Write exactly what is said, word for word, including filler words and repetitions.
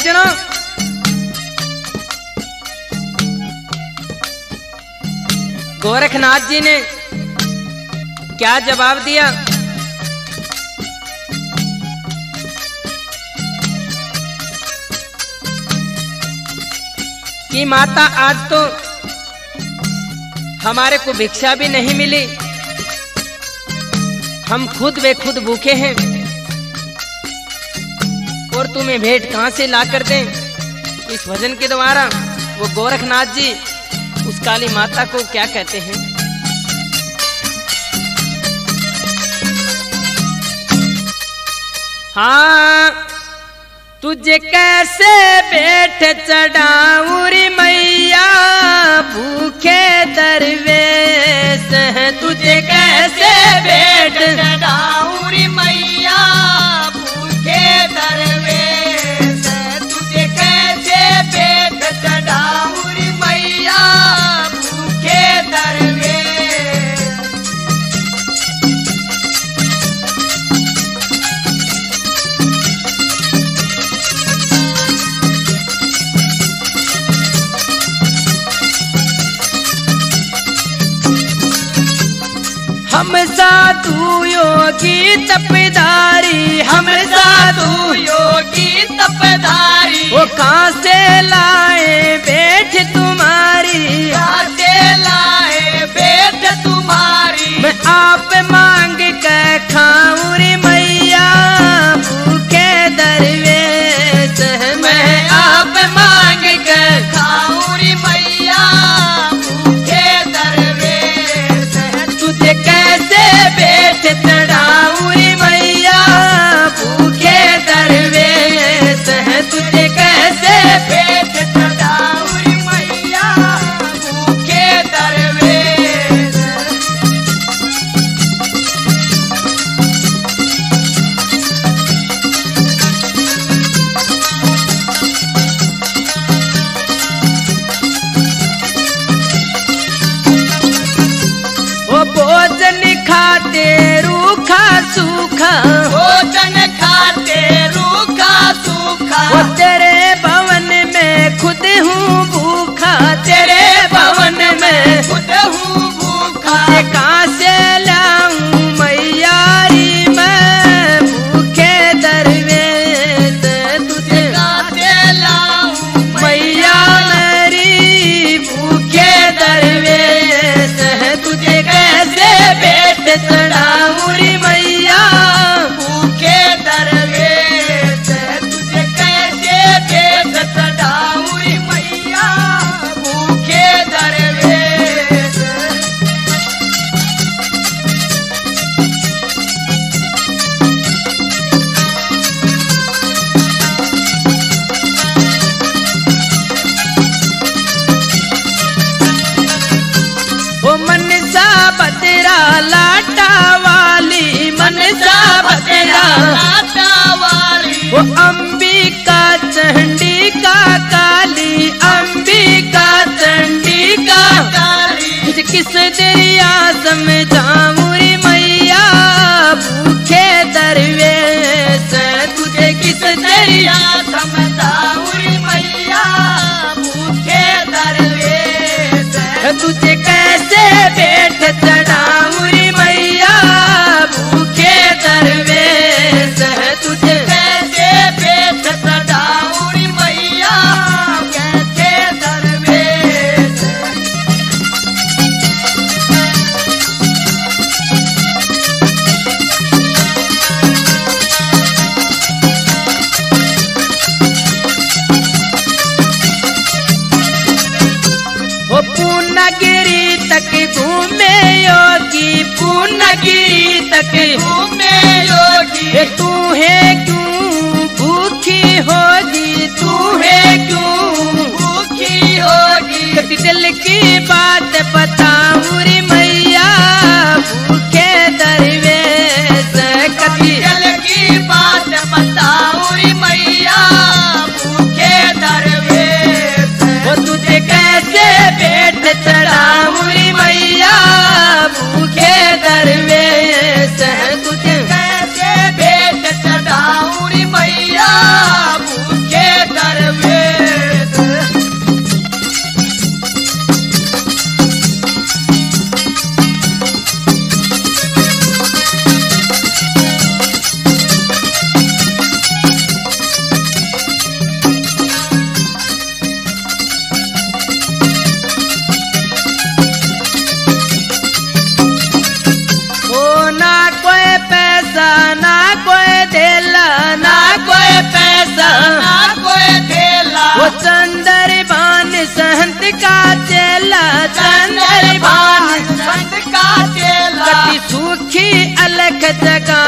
सज्जनों, गोरखनाथ जी ने क्या जवाब दिया कि माता आज तो हमारे को भिक्षा भी नहीं मिली, हम खुद बेखुद भूखे हैं और तुम्हें भेंट कहां से ला कर दें। इस भजन के द्वारा वो गोरखनाथ जी उस काली माता को क्या कहते हैं। हाँ, तुझे कैसे भेंट चढ़ाऊं रे मैया, भूखे दरवेश हैं। तुझे कैसे भेंट चढ़ाऊं रे मैया, भूखे दरवेश हैं। तुझे कैसे भेंट चढ़ाऊं रे मैया, भूखे दरवेश। हम साधु योगी तपधारी, हम साधु योगी तपधारी, वो कहां से लाए भेंट तुम्हारी, कहां से लाए भेंट तुम्हारी। मैं आप मांग के खाऊं रे मैया, भूखे दरवेश हैं। मैं आप मांग के खाऊं रे मैया, भूखे दरवेश हैं। तुझे कैसे भेंट चढ़ाऊं रे मैया, भूखे दरवेश हैं। तुझे कैसे भेंट चढ़ाऊं रे मैया, भूखे दरवेश। वो भोजन खाते रूखा सूखा, भोजन खाते रूखा सूखा, वो तेरे भवन में खुद हूँ भूखा, तेरे भवन में खुद हूँ भूखा। तुझे कहां से लाऊं मैया री मैं, भूखे दरवेश। तुझे कहां से लाऊं मैया मेरी, भूखे दरवेश हैं। तुझे कैसे भेंट चढ़ाऊं रे मैया, भूखे दरवेश हैं। तुझे कैसे भेंट चढ़ाऊं रे मैया, भूखे दरवेश। वो मनसा बतेरा लाटा वाली, मनसा बतेरा लाटा वाली, वो अंबिका चंडिका काली, अंबिका चंडिका काली। तुझे किस दरिया समझाऊं रे मैया, भूखे दरवेश हैं। तुझे किस दरिया समझाऊं रे मैया, भूखे दरवेश हैं। तुझे कैसे भेंट चढ़ाऊं रे मैया, भूखे दरवेश हैं। तुझे कैसे भेंट चढ़ाऊं रे मैया, कैसे दरवेश हैं। वो पूर्णगिरी तक घूमे योगी, पूर्णगिरी तक घूमे योगी, ये तू है क्यों भूखी होगी, तू है क्यों भूखी होगी। कति दिल की बात बताऊं रे मैया, भूखे दरवेश। कति दिल की बात बताऊं रे मैया, भूखे दरवेश हैं। वो तुझे कैसे भेंट चढ़ाऊं रे मैया, भूखे दरवेश हैं। तुझे कैसे भेंट चढ़ाऊं रे मैया, भूखे दरवेश। जगा